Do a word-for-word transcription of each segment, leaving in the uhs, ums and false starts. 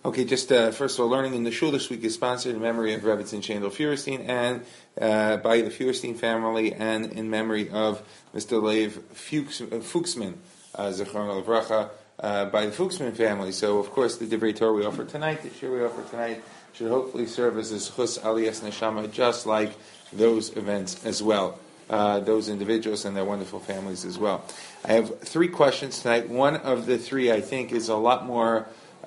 Okay, just uh, first of all, learning in the shul this week is sponsored in memory of Rebbetzin Shandel Feuerstein and uh, by the Feuerstein family, and in memory of Mister Lev Fuchs, uh, Fuchsman, uh, Zechron Levracha, uh, by the Fuchsman family. So, of course, the Divrei Torah we offer tonight, the shir we offer tonight, should hopefully serve as a Zchus Aliyas Neshama, just like those events as well. Uh, those individuals and their wonderful families as well. I have three questions tonight. One of the three, I think, is a lot more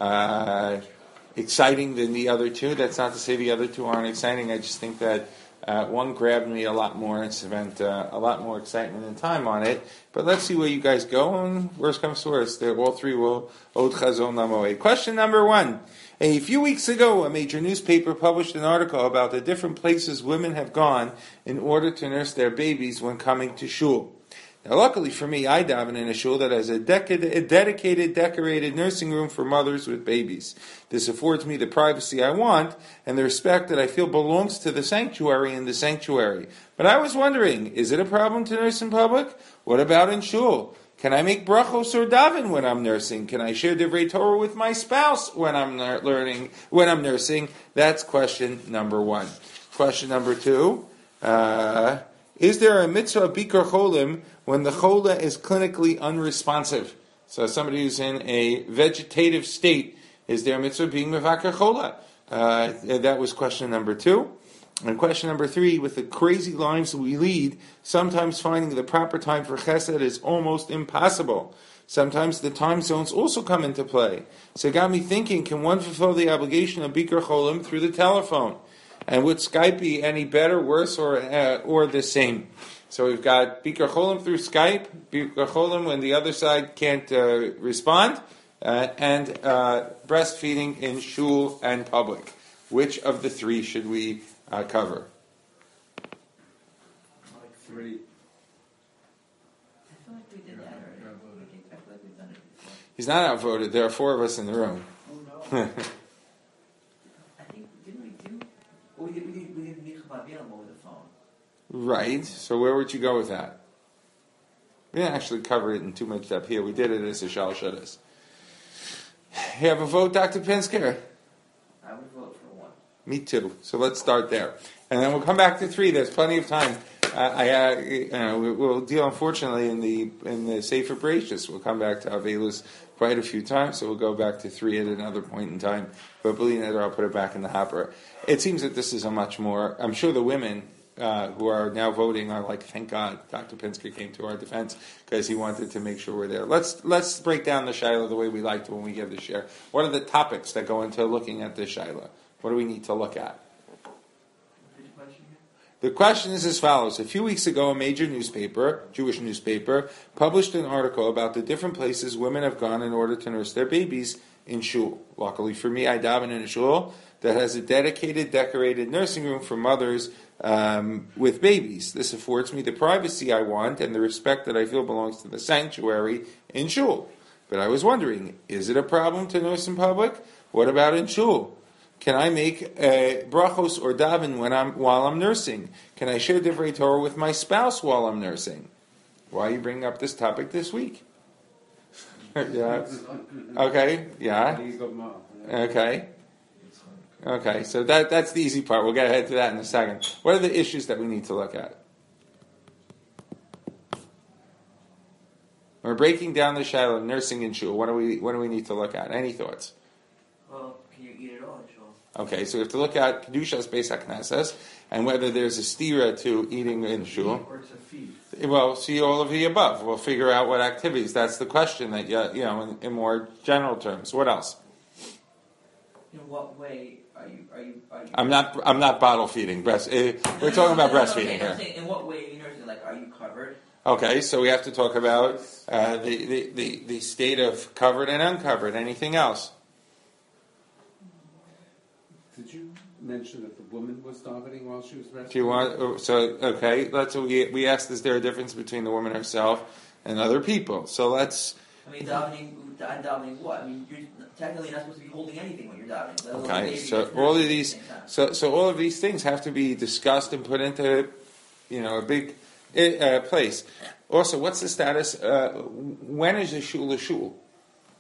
Uh, exciting than the other two. That's not to say the other two aren't exciting. I just think that uh, one grabbed me a lot more and spent uh, a lot more excitement and time on it. But let's see where you guys go, and worst comes to worst, they're all three will Od Chazon Lamoed. Question number one. A few weeks ago, a major newspaper published an article about the different places women have gone in order to nurse their babies when coming to shul. Now, luckily for me, I daven in a shul that has a, decade, a dedicated, decorated nursing room for mothers with babies. This affords me the privacy I want and the respect that I feel belongs to the sanctuary and the sanctuary. But I was wondering, is it a problem to nurse in public? What about in shul? Can I make brachos or daven when I'm nursing? Can I share divrei Torah with my spouse when I'm learning, when I'm nursing? That's question number one. Question number two. Uh, is there a mitzvah bikar cholim when the chola is clinically unresponsive? So somebody who's in a vegetative state, is there a mitzvah being mevakar chola? Uh, that was question number two. And question number three, with the crazy lives we lead, sometimes finding the proper time for chesed is almost impossible. Sometimes the time zones also come into play. So it got me thinking, can one fulfill the obligation of bikar cholim through the telephone? And would Skype be any better, worse, or uh, or the same? So we've got Bikar Cholim through Skype, Bikar Cholim when the other side can't uh, respond, uh, and uh, breastfeeding in shul and public. Which of the three should we uh, cover? Like three. I feel like we did that already. I feel like we've done it before. He's not outvoted. There are four of us in the room. Oh no. I think, didn't we do? Well, we did. We did. We did Michal Bilam over the phone. Right. So where would you go with that? We didn't actually cover it in too much depth here. We did it as a shal shadas. You have a vote, Doctor Pensker? I would vote for one. Me too. So let's start there, and then we'll come back to three. There's plenty of time. Uh, I, uh, you know, we'll deal, unfortunately, in the in the Sefer Bereshis. We'll come back to Avelus quite a few times, so we'll go back to three at another point in time. But believe me, I'll put it back in the hopper. It seems that this is a much more. I'm sure the women uh, who are now voting are like, thank God, Doctor Pensker came to our defense because he wanted to make sure we're there. Let's let's break down the Shiloh the way we like to when we give the share. What are the topics that go into looking at this Shiloh? What do we need to look at? The question is as follows. A few weeks ago, a major newspaper, Jewish newspaper, published an article about the different places women have gone in order to nurse their babies in shul. Luckily for me, I daven in a shul that has a dedicated, decorated nursing room for mothers um, with babies. This affords me the privacy I want and the respect that I feel belongs to the sanctuary in shul. But I was wondering, is it a problem to nurse in public? What about in shul? Can I make uh, brachos or daven when I'm while I'm nursing? Can I share divrei Torah with my spouse while I'm nursing? Why are you bringing up this topic this week? Yeah. Okay. Yeah. Okay. Okay. So that that's the easy part. We'll get ahead to that in a second. What are the issues that we need to look at? We're breaking down the Shiloh of nursing in shul. What do we what do we need to look at? Any thoughts? Well, can you eat it all in shul? Okay, so we have to look at Kedushas Beis HaKnesses and whether there's a stira to eating in shul. Or to feed. Well, see all of the above. We'll figure out what activities. That's the question that you, you know, in, in more general terms. What else? In what way are you? Are you? Are you I'm not. I'm not bottle feeding. Breast. Uh, we're talking about breastfeeding okay, here. In what way are you nursing? Like, are you covered? Okay, so we have to talk about uh, the, the, the, the state of covered and uncovered. Anything else? Did you mention that the woman was davening while she was breastfeeding? If you want, so okay, let's we we asked: is there a difference between the woman herself and other people? So let's. I mean, davening, davening what? I mean, you're technically not supposed to be holding anything when you're davening. Let alone Okay, baby so gets all of nursed these, at the same time. so so all of these things have to be discussed and put into, you know, a big uh, place. Also, what's the status? Uh, when is a shul a shul?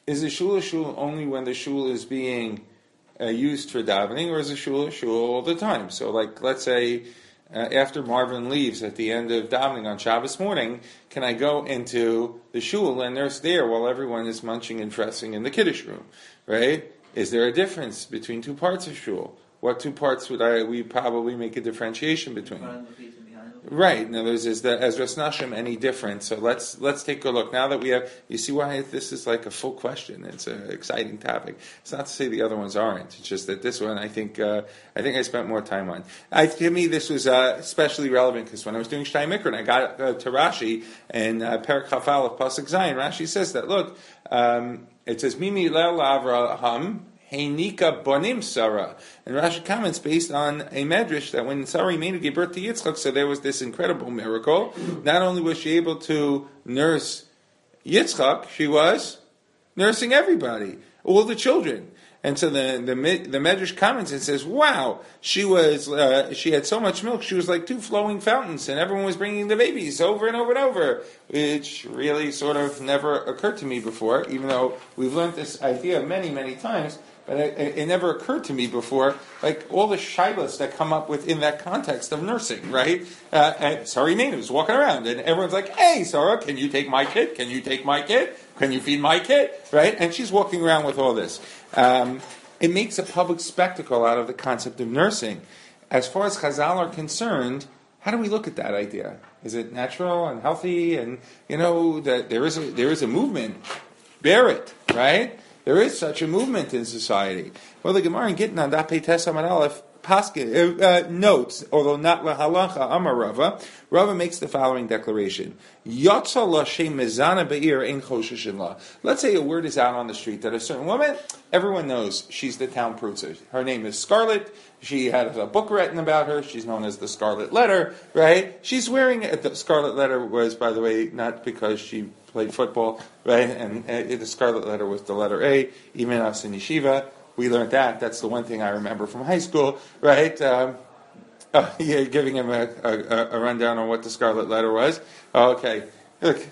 is a shul a shul only when the shul is being uh, used for davening, or is a shul a shul all the time? So, like, let's say uh, after Marvin leaves at the end of davening on Shabbos morning, can I go into the shul and nurse there while everyone is munching and fressing in the kiddush room, right? Is there a difference between two parts of shul? What two parts would I? We probably make a differentiation between. Right. In other words, is the Ezras Nashim any different? So let's let's take a look. Now that we have, you see why this is like a full question. It's an exciting topic. It's not to say the other ones aren't. It's just that this one, I think, uh, I think I spent more time on. I, to me, this was uh, especially relevant because when I was doing Shtei Mikra and I got uh, to Rashi and uh, Perek Chafal of Pasuk Zayin, Rashi says that. Look, um, it says Mimi Lel Avraham. Heinika bonim Sarah. And Rashi comments based on a medrash that when Sarah Imenu gave birth to Yitzchak, so there was this incredible miracle. Not only was she able to nurse Yitzchak, she was nursing everybody, all the children. And so the the, the medrash comments and says, "Wow, she was uh, she had so much milk, she was like two flowing fountains, and everyone was bringing the babies over and over and over." Which really sort of never occurred to me before, even though we've learned this idea many many times. But it, it never occurred to me before, like all the shilas that come up within that context of nursing, right? Uh, and Sarah Imenu was walking around, and everyone's like, "Hey, Sarah, can you take my kid? Can you take my kid? Can you feed my kid?" Right? And she's walking around with all this. Um, it makes a public spectacle out of the concept of nursing. As far as Chazal are concerned, how do we look at that idea? Is it natural and healthy? And you know that there is a, there is a movement. Bear it, right? There is such a movement in society. Well, the Gemara in Gittin on Dapei Tes Amud Aleph Paskin, uh, notes, although not lahalacha Amar Rava, Rava makes the following declaration: Yotza l'shem mezana be'ir ein choshesh in la. Let's say a word is out on the street that a certain woman, everyone knows she's the town prutzer. Her name is Scarlet. She has a book written about her. She's known as the Scarlet Letter, right? She's wearing it. The Scarlet Letter was, by the way, not because she played football, right? And uh, the Scarlet Letter was the letter A. Even us in yeshiva, we learned that. That's the one thing I remember from high school, right? Um, uh, yeah, giving him a, a, a rundown on what the Scarlet Letter was. Okay, look,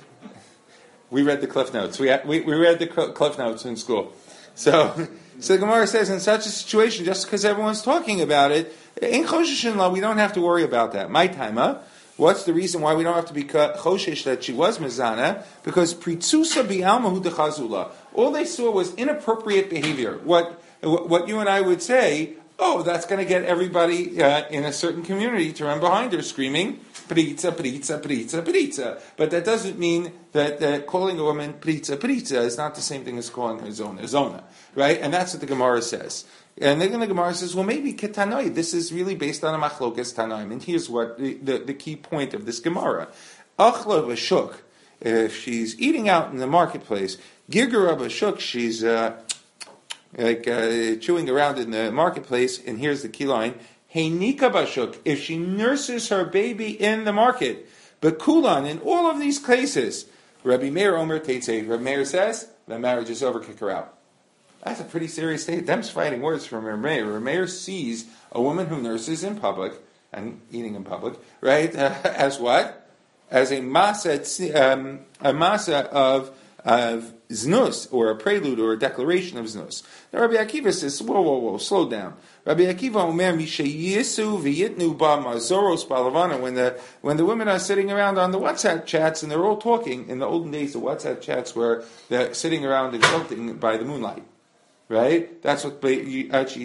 we read the Cliff Notes. We we, we read the Cliff Notes in school. So, so the Gemara says, in such a situation, just because everyone's talking about it, in choshesh in la, we don't have to worry about that. My timer. What's the reason why we don't have to be choshesh that she was mezana? Because pritzusa bi'alma hu dechazula. All they saw was inappropriate behavior. What what you and I would say, oh, that's going to get everybody uh, in a certain community to run behind her screaming, pritza, pritza, pritza, pritza. But that doesn't mean that uh, calling a woman pritza, pritza is not the same thing as calling her zona, zona. Right? And that's what the Gemara says. And then the Gemara says, well, maybe ketanoi. This is really based on a machlokas tanaim. And here's what the, the, the key point of this Gemara. Achla b'shuk, if she's eating out in the marketplace, girgara b'shuk, she's uh, like uh, chewing around in the marketplace, and here's the key line, heinika b'shuk, if she nurses her baby in the market, but kulan, in all of these cases, Rabbi Meir Omer Teitzei, Rabbi Meir says, the marriage is over, kick her out. That's a pretty serious state. Them's fighting words from Rameir. Rameir sees a woman who nurses in public and eating in public, right? Uh, as what? As a masa, um, a masa of of znus, or a prelude, or a declaration of znus. Now Rabbi Akiva says, "Whoa, whoa, whoa, slow down." Rabbi Akiva Omer Mishayisu v'yitnu ba mazoros balavana. When the when the women are sitting around on the WhatsApp chats and they're all talking. In the olden days, the WhatsApp chats were they're sitting around and consulting by the moonlight. Right? That's what Today it's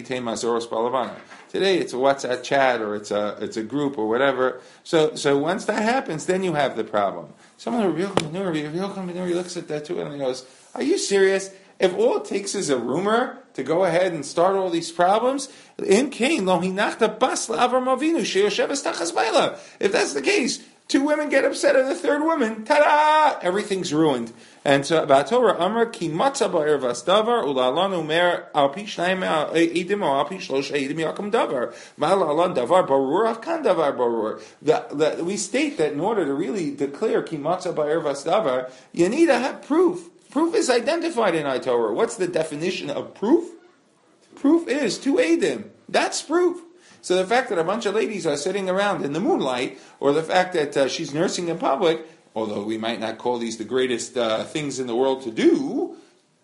a WhatsApp chat, or it's a it's a group or whatever. So so once that happens, then you have the problem. Someone who real Minuri, real Minuri looks at that too and he goes, "Are you serious? If all it takes is a rumor to go ahead and start all these problems, in Cain lo hinachta bas la'Avram Avinu sheyosheves tachas baila." If that's the case, two women get upset at the third woman. Ta-da! Everything's ruined. And so, Ba'atorah Amr ki matza ba'er vasdavar u'la'alan umer al pi shnayim edim or al pi shlosh edim yakum davar. Ma'ala'alan davar barur afkan davar barur. We state that in order to really declare ki matza ba'er vasdavar, you need to have proof. Proof is identified in Torah. What's the definition of proof? Proof is two edim. That's proof. So the fact that a bunch of ladies are sitting around in the moonlight, or the fact that uh, she's nursing in public, although we might not call these the greatest uh, things in the world to do,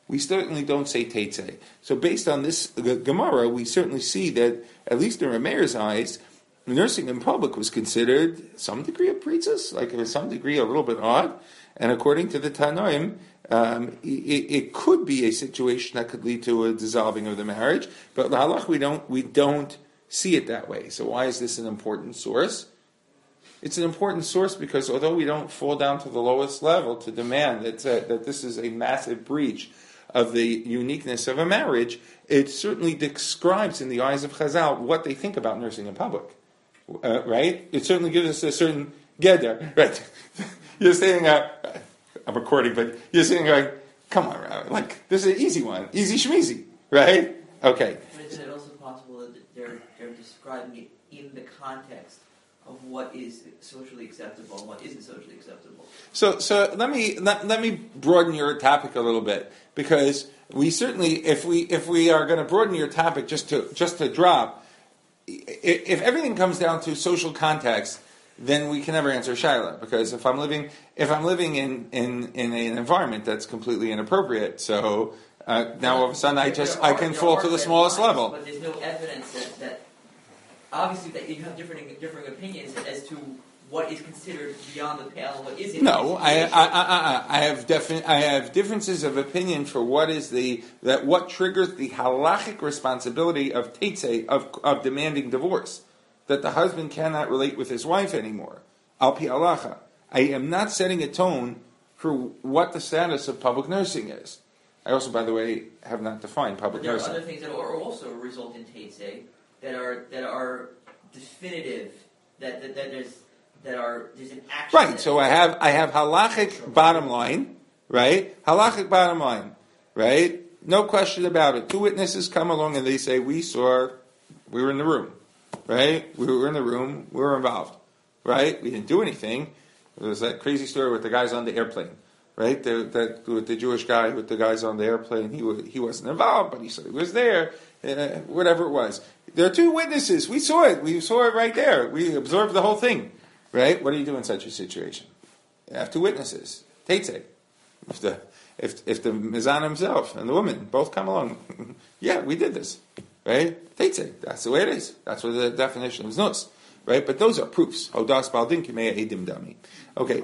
we certainly don't say Teitzei. So based on this Gemara, we certainly see that, at least in Rameir's eyes, nursing in public was considered some degree of pritzas, like it was some degree a little bit odd. And according to the Tanoim, um, it, it could be a situation that could lead to a dissolving of the marriage. But the halach, we don't we don't see it that way. So why is this an important source? It's an important source because although we don't fall down to the lowest level to demand that uh, that this is a massive breach of the uniqueness of a marriage, it certainly describes in the eyes of Chazal what they think about nursing in public. Uh, right? It certainly gives us a certain geder. Right? You're saying, uh, I'm recording, but you're saying, like, come on, Rabbi, like, this is an easy one. Easy schmeezy. Right? Okay. But isn't it also possible that they're, they're describing it in the context of what is socially acceptable and what isn't socially acceptable? So, so let me let, let me broaden your topic a little bit, because we certainly, if we if we are going to broaden your topic just to just to drop, if, if everything comes down to social context, then we can never answer Shaila, because if I'm living if I'm living in, in, in an environment that's completely inappropriate, so uh, now all of a sudden I just I can fall to the smallest level. But there's no evidence that, that obviously that you have different differing opinions as to what is considered beyond the pale and what isn't. No, I I, I, I, I have defi- I have differences of opinion for what is the that what triggers the halachic responsibility of teitzei of of demanding divorce, that the husband cannot relate with his wife anymore. Al pi halacha. I am not setting a tone for what the status of public nursing is. I also, by the way, have not defined public but there nursing. There are other things that are also result in teitzei that are that are definitive. That that, that there's that are there's an action. Right. So I have I have halachic bottom line, right? Halachic bottom line, right? No question about it. Two witnesses come along and they say we saw, we were in the room, right? We were in the room, we were involved, right? We didn't do anything. There was that crazy story with the guys on the airplane, right? The, that with the Jewish guy with the guys on the airplane. He was, he wasn't involved, but he said he was there. Uh, whatever it was, there are two witnesses. We saw it. We saw it right there. We observed the whole thing. Right? What do you do in such a situation? You have two witnesses. Teitzei. If the if if the Mizan himself and the woman both come along, yeah, we did this. Right? Teitzei. That's the way it is. That's what the definition of znus. Right? But those are proofs. Hodas baldin kimei edim dami. Okay.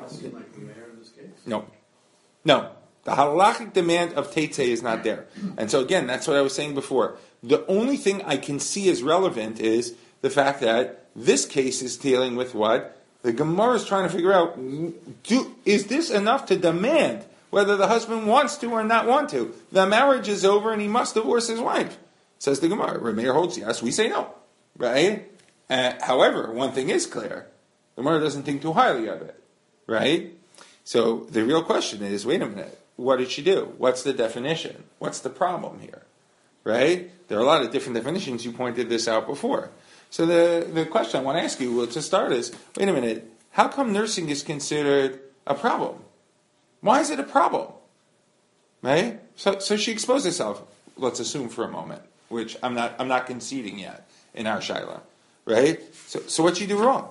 No. No. The halachic demand of teitzei is not there. And so again, that's what I was saying before. The only thing I can see as relevant is the fact that this case is dealing with what? The Gemara is trying to figure out, do, is this enough to demand whether the husband wants to or not want to? The marriage is over and he must divorce his wife. Says the Gemara. Rameir holds yes, we say no. Right? Uh, however, one thing is clear. The Gemara doesn't think too highly of it. Right? So the real question is, wait a minute, what did she do? What's the definition? What's the problem here? Right? There are a lot of different definitions. You pointed this out before. So the, the question I want to ask you, well, to start is, wait a minute, how come nursing is considered a problem? Why is it a problem? Right? So so she exposed herself, let's assume for a moment, which I'm not I'm not conceding yet in our Shaila. Right? So so what'd she do wrong?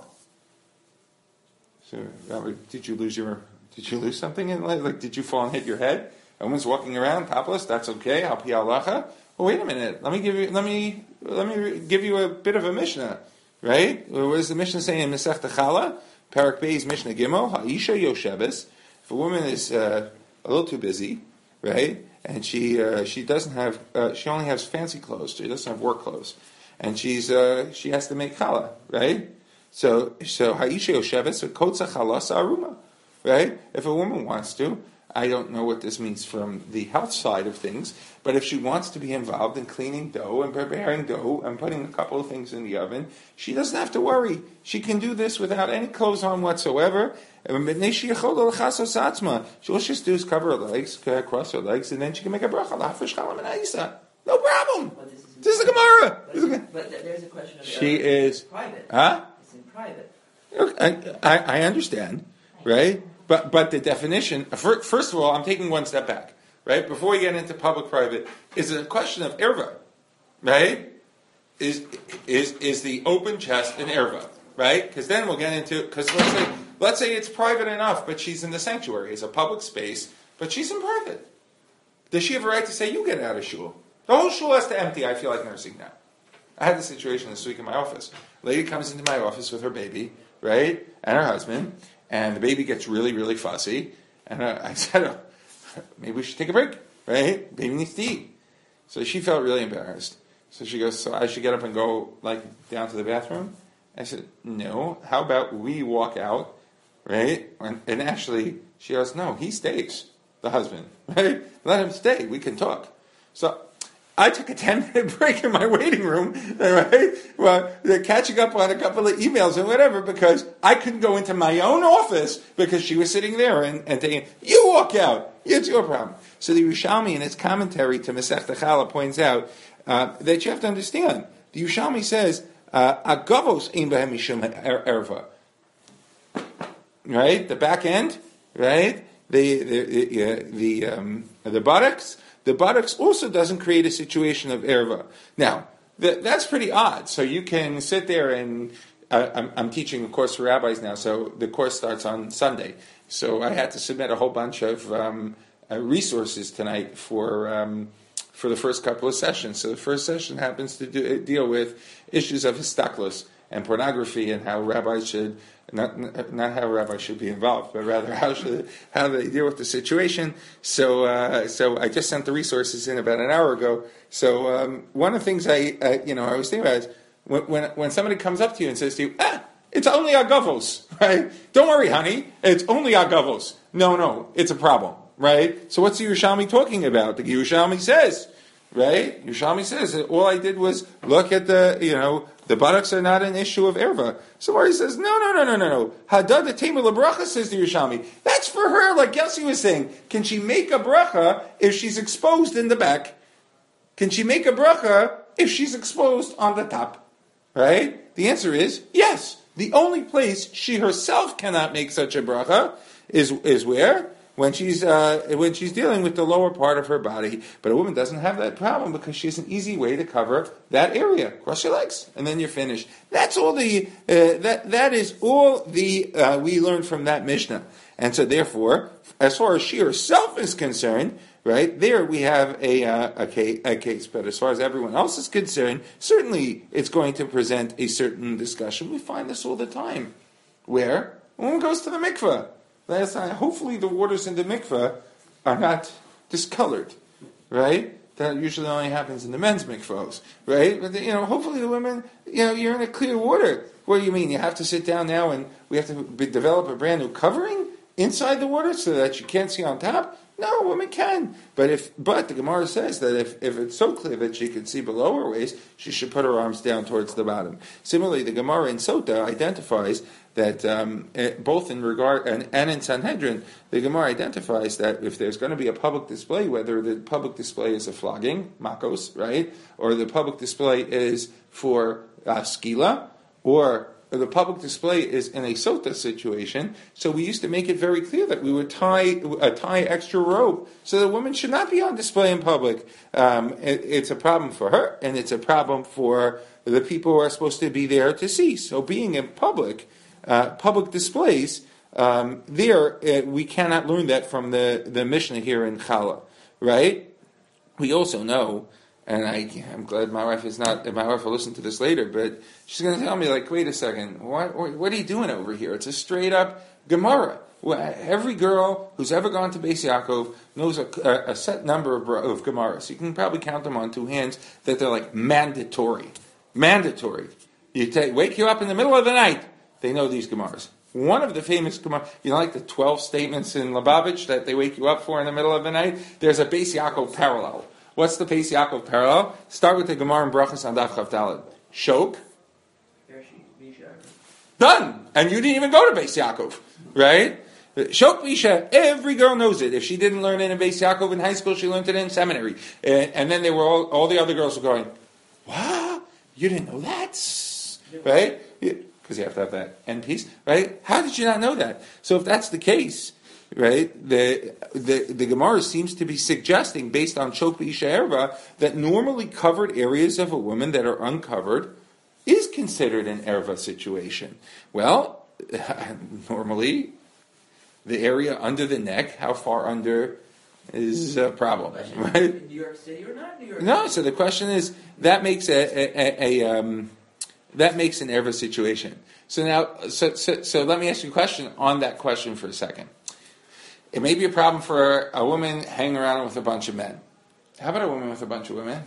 So Robert, did you lose your did you lose something in life? Like did you fall and hit your head? Everyone's walking around topless, that's okay, al pi halacha. Well, wait a minute. Let me give you. Let me. Let me give you a bit of a Mishnah, right? What does the Mishnah say in Masechta Chala, Parak Beis Mishnah Gimel? Ha'isha Yosheves. If a woman is uh, a little too busy, right, and she uh, she doesn't have, uh, she only has fancy clothes. She doesn't have work clothes, and she's uh, she has to make challah, right? So so Ha'isha Yosheves Kotza Chalasa Aruma, right? If a woman wants to. I don't know what this means from the health side of things, but if she wants to be involved in cleaning dough and preparing dough and putting a couple of things in the oven, she doesn't have to worry. She can do this without any clothes on whatsoever. She'll just do is cover her legs, cross her legs, and then she can make a bracha. No problem. This is the Gemara. But, but there's a question of she uh, is private. Huh? It's in private. I, I, I understand, right? But but the definition, first of all, I'm taking one step back, right? Before we get into public-private, is it a question of erva, right? Is is is the open chest an erva, right? Because then we'll get into, because let's say, let's say it's private enough, but she's in the sanctuary. It's a public space, but she's in private. Does she have a right to say, you get out of shul? The whole shul has to empty. I feel like nursing now. I had this situation this week in my office. A lady comes into my office with her baby, right, and her husband, and the baby gets really, really fussy. And I, I said, oh, maybe we should take a break, right? Baby needs to eat. So she felt really embarrassed. So she goes, so I should get up and go like down to the bathroom? I said, no. How about we walk out, right? And, and actually, she goes, no, he stays, the husband, right? Let him stay. We can talk. So I took a ten-minute break in my waiting room, right? Well, they're catching up on a couple of emails and whatever because I couldn't go into my own office because she was sitting there and, and thinking, you walk out. It's your problem. So the Yerushalmi in its commentary to Masechta Chala points out uh, that you have to understand. The Yerushalmi says, Agavos ein behem mishum erva. Right? The back end, right? The, the, the, uh, the, um, the buttocks. The buttocks also doesn't create a situation of erva. Now, th- that's pretty odd. So you can sit there and uh, I'm, I'm teaching a course for rabbis now, so the course starts on Sunday. So I had to submit a whole bunch of um, uh, resources tonight for um, for the first couple of sessions. So the first session happens to do, deal with issues of histaklos and pornography and how rabbis should Not not how rabbis should be involved, but rather how should how they deal with the situation. So uh, so I just sent the resources in about an hour ago. So um, one of the things I uh, you know I was thinking about is when, when when somebody comes up to you and says to you, ah, it's only agavos, right? Don't worry, honey, it's only agavos. No, no, it's a problem, right? So what's the Yerushalmi talking about? The Yerushalmi says, right? Yerushalmi says that all I did was look at the you know. The buttocks are not an issue of erva. So Mari says, no, no, no, no, no, no. Hadad the Tema Bracha, says the Yerushalmi. That's for her, like Yossi was saying. Can she make a bracha if she's exposed in the back? Can she make a bracha if she's exposed on the top? Right? The answer is yes. The only place she herself cannot make such a bracha is, is where? When she's uh, when she's dealing with the lower part of her body. But a woman doesn't have that problem because she has an easy way to cover that area. Cross your legs, and then you're finished. That's all the uh, that that is all the uh, we learned from that Mishnah. And so, therefore, as far as she herself is concerned, right there we have a uh, a, case, a case. But as far as everyone else is concerned, certainly it's going to present a certain discussion. We find this all the time, where a woman goes to the mikveh. Last time, hopefully the waters in the mikveh are not discolored, right? That usually only happens in the men's mikvahs, right? But, you know, hopefully the women, you know, you're in a clear water. What do you mean? You have to sit down now and we have to be, develop a brand new covering inside the water so that you can't see on top? No, women can. But if, but the Gemara says that if, if it's so clear that she can see below her waist, she should put her arms down towards the bottom. Similarly, the Gemara in Sota identifies that um, both in regard and, and in Sanhedrin, the Gemara identifies that if there's going to be a public display, whether the public display is a flogging, makos, right, or the public display is for uh, skila, or the public display is in a sota situation, so we used to make it very clear that we would tie uh, tie extra rope so the woman should not be on display in public. Um, it, it's a problem for her, and it's a problem for the people who are supposed to be there to see. So being in public, uh, public displays, um, there uh, we cannot learn that from the, the Mishnah here in Chala, right? We also know, and I, I'm glad my wife is not, my wife will listen to this later, but she's going to tell me, like, wait a second, what, what are you doing over here? It's a straight up Gemara. Every girl who's ever gone to Beis Yaakov knows a, a set number of, of Gemaras. You can probably count them on two hands, that they're like mandatory. Mandatory. You take, wake you up in the middle of the night, they know these Gemaras. One of the famous Gemara, you know, like the twelve statements in Lubavitch that they wake you up for in the middle of the night? There's a Beis Yaakov parallel. What's the Beis Yaakov parallel? Start with the Gemara and Brachas on Daf Chav Daled. Shok. Done! And you didn't even go to Beis Yaakov, right? Shok Bisha, every girl knows it. If she didn't learn it in Beis Yaakov in high school, she learned it in seminary. And, and then they were all, all the other girls were going, what? You didn't know that? Right? Because you have to have that end piece, right? How did you not know that? So if that's the case, right, the the, the Gemara seems to be suggesting, based on Shok Bisha Erva, that normally covered areas of a woman that are uncovered is considered an erva situation. Well, normally, the area under the neck, how far under? is a problem, right? In New York City or not New York City? No, so the question is, that makes a, a, a, a um, that makes an erva situation. So now, so, so, so let me ask you a question on that question for a second. It may be a problem for a woman hanging around with a bunch of men. How about a woman with a bunch of women?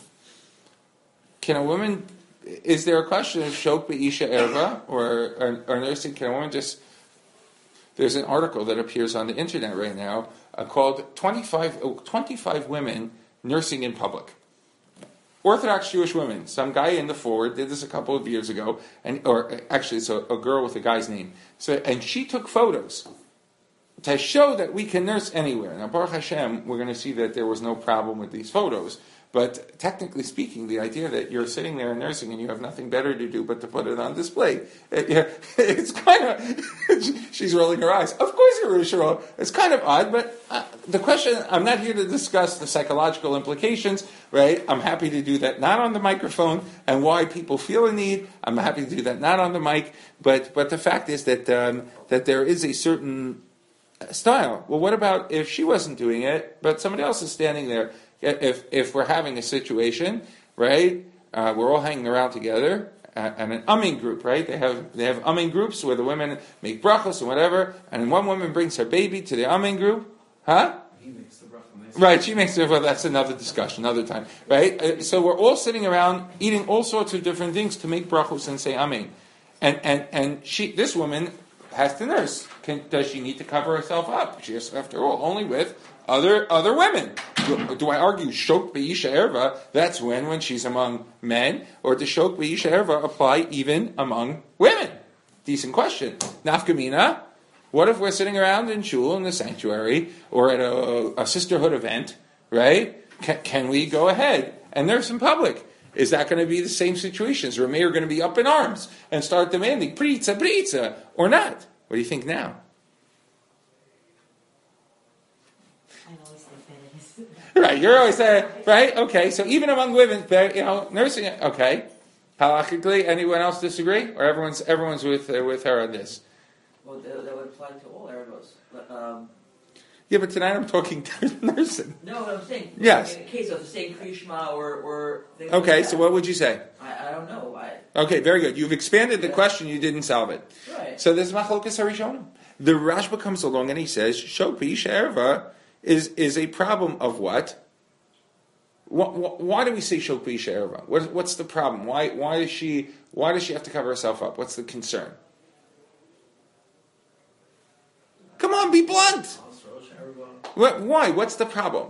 Can a woman, is there a question of shok be'isha erva, or, or, or nursing, can a woman just, there's an article that appears on the internet right now uh, called twenty-five, oh, twenty-five women nursing in public. Orthodox Jewish women. Some guy in the forward did this a couple of years ago, and or actually it's a, a girl with a guy's name. So, and she took photos to show that we can nurse anywhere. Now, Baruch Hashem, we're going to see that there was no problem with these photos. But technically speaking, the idea that you're sitting there nursing and you have nothing better to do but to put it on display, it, yeah, it's kind of, she's rolling her eyes. Of course you're Yisrael. It's kind of odd, but uh, the question, I'm not here to discuss the psychological implications, right? I'm happy to do that not on the microphone, and why people feel a need. I'm happy to do that not on the mic, but but the fact is that um, that there is a certain style. Well, what about if she wasn't doing it, but somebody else is standing there? If if we're having a situation, right, uh, we're all hanging around together, uh, and an umming group, right? They have they have umming groups where the women make brachos and whatever, and one woman brings her baby to the umming group, huh? He makes the bracha. Right, she makes the well. That's another discussion, another time, right? Uh, so we're all sitting around eating all sorts of different things to make brachos and say amen, and and and she, this woman, has to nurse. Can, does she need to cover herself up? She is, after all, only with other other women. Do, do I argue shok be'isha erva? That's when when she's among men, or does shok be'isha erva apply even among women? Decent question. Nafkamina. What if we're sitting around in shul in the sanctuary or at a, a sisterhood event? Right? Can, can we go ahead and nurse in public? Is that going to be the same situation? Is Rameir going to be up in arms and start demanding pritza, pritza, or not? What do you think now? I always think that it is. Right, you're always saying, right? Okay, so even among women, you know, nursing, okay. Halachically, anyone else disagree? Or everyone's everyone's with uh, with her on this? Well, that, that would apply to all ervos. But, um, Yeah, but tonight I'm talking nursing. no, what I'm saying. Yes. In the case of saying Krishma or or things Okay, like so that, what would you say? I, I don't know. I Okay, very good. You've expanded the Yeah. question, you didn't solve it. right. So there's Machlokas Harishonim. The Rashba comes along and he says, Shok be'isha erva is is a problem of what? Why, why do we say Shok be'isha erva? What, what's the problem? Why why does she why does she have to cover herself up? What's the concern? Come on, be blunt. What, why? What's the problem?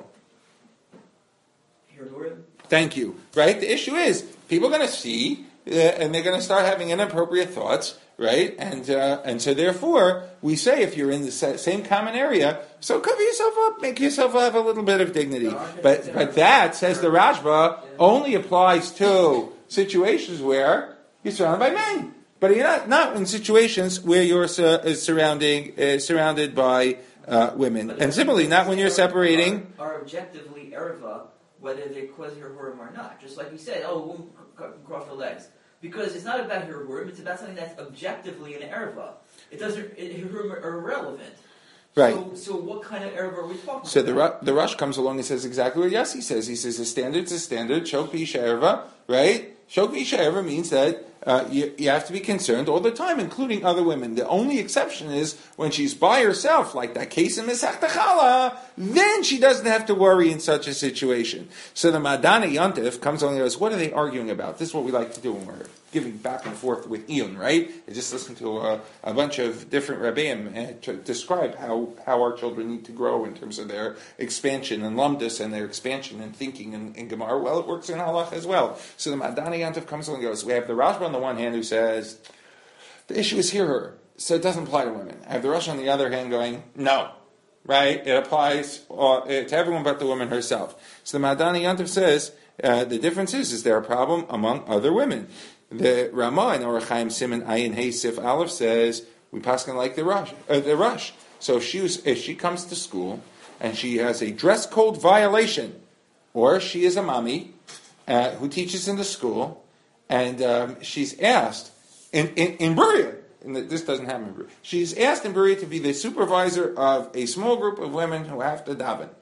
Hirhurim. Thank you. Right? The issue is, people are going to see, uh, and they're going to start having inappropriate thoughts, right? And uh, and so therefore, we say if you're in the sa- same common area, so cover yourself up, make yourself have a little bit of dignity. But but that, says the Rashba, only applies to situations where you're surrounded by men. But you're not, not in situations where you're uh, surrounding uh, surrounded by uh, women. And similarly, not when you're separating. Are, are objectively erva, whether they cause hirhurim or not. Just like we said, oh, a woman can cross her legs. Because it's not about hirhurim, it's about something that's objectively an erva. It doesn't, hirhurim are irrelevant. Right. So, so what kind of erva are we talking So the about? Ru- the Rush comes along and says exactly what Yossi says. He says a standard's a standard. Shok be'isha erva, right? Shok be'isha erva means that uh, you, you have to be concerned all the time, including other women. The only exception is when she's by herself, like that case in Masechta Chala, then she doesn't have to worry in such a situation. So the Madana Yontif comes along and goes, what are they arguing about? This is what we like to do when we're giving back and forth with Iyun, right? You just listen to a, a bunch of different Rabbeim uh, to describe how, how our children need to grow in terms of their expansion in Lumdus and their expansion in thinking in, in Gemara. Well, it works in Halach as well. So the Madani Yantav comes along and goes, we have the Rashba on the one hand who says, the issue is here, so it doesn't apply to women. I have the Rosh on the other hand going, no. Right? It applies uh, to everyone but the woman herself. So the Madani Yantav says, uh, the difference is, is there a problem among other women? The Ramah in Orach Chaim Siman Ayin Hey Sif Aleph says we paskin like the rush. Uh, the rush. So if she was, if she comes to school and she has a dress code violation, or she is a mommy uh, who teaches in the school, and um, she's asked in in, in Berea, and this doesn't happen in Berea. She's asked in Berea to be the supervisor of a small group of women who have to daven.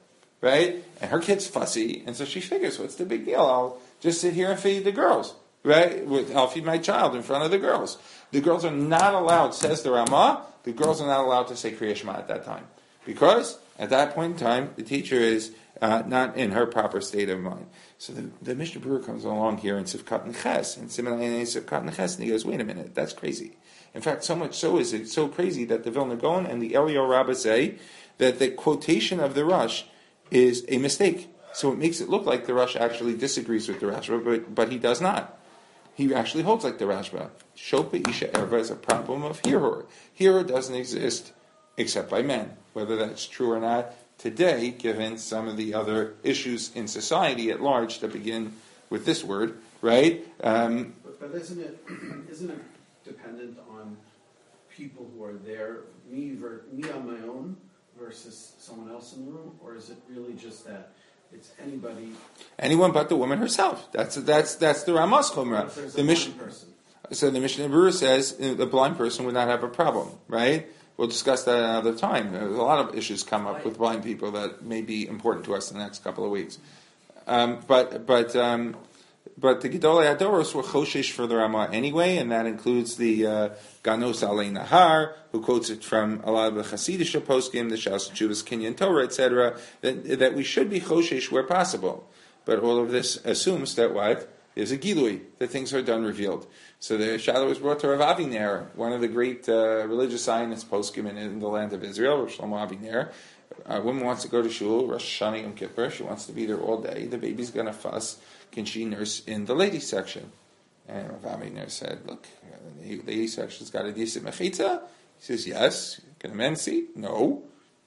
right? And her kid's fussy, and so she figures, what's the big deal? I'll just sit here and feed the girls, right? I'll feed my child in front of the girls. The girls are not allowed, says the Ramah, the girls are not allowed to say Kriya Shema at that time. Because at that point in time, the teacher is uh, not in her proper state of mind. So the, the Mishnah Berurah comes along here in Sivkat Neches, and Siman Sivkat Neches, and he goes, wait a minute, that's crazy. In fact, so much so is it so crazy that the Vilna Gaon and the Eliyahu Rabbah say that the quotation of the Rush is a mistake. So it makes it look like the Rush actually disagrees with the Rashba, but, but he does not. He actually holds like the Rashba. Shopa Isha Erva is a problem of Hirur. Hirur doesn't exist except by men. Whether that's true or not today, given some of the other issues in society at large that begin with this word, right? Um, but, but isn't it isn't it dependent on people who are there, me ver, me on my own versus someone else in the room, or is it really just that it's anybody? Anyone but the woman herself. That's that's that's the Ramas Chumrah. The mission. So the Mishnah Berurah says the blind person would not have a problem, right? We'll discuss that another time. There's a lot of issues come up with blind people that may be important to us in the next couple of weeks. Um, but but um, but the Gedolei Adoros were choshesh for the Ramah anyway, and that includes the uh, Ganos Alei Nahar, who quotes it from a lot of the Hasidic poskim, the Shas Chuvas Kinyan Torah, et cetera. That that we should be choshesh where possible. But all of this assumes that what? There's a gilui, that things are done revealed. So the Shadow was brought to Rav Aviner, one of the great uh, religious scientists poskim in, in the land of Israel, Rav Shlomo Aviner. A woman wants to go to shul, Rosh Hashanah Yom Kippur, she wants to be there all day, the baby's going to fuss, can she nurse in the ladies section? And Rav Aviner said, look, the ladies section's got a decent mechitza? He says, yes. Can a man see? No.